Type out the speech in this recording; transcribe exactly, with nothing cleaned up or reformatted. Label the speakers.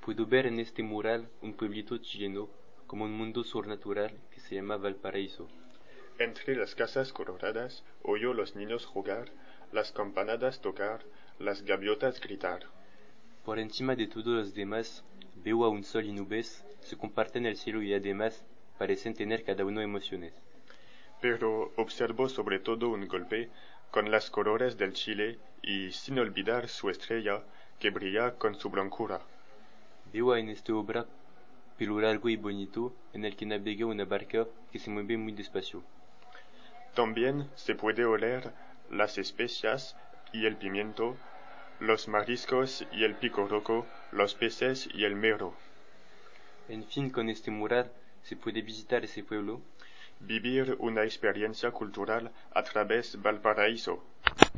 Speaker 1: Puedo ver en este mural un pueblito chileno, como un mundo sobrenatural que se llama Valparaíso.
Speaker 2: Entre las casas coloradas oyo los niños jugar, las campanadas tocar, las gaviotas gritar.
Speaker 1: Por encima de todos los demás, veo a un sol y nubes, se comparten el cielo y además parecen tener cada uno emociones.
Speaker 2: Pero observo sobre todo un golpe con las colores del Chile y sin olvidar su estrella que brilla con su blancura.
Speaker 1: Veo en esta obra pelo largo y bonito en el que navega una barca que se mueve muy despacio.
Speaker 2: También se puede oler las especias y el pimiento, los mariscos y el pico rojo, los peces y el mero.
Speaker 1: En fin, con este mural se puede visitar ese pueblo,
Speaker 2: Vivir una experiencia cultural a través Valparaíso.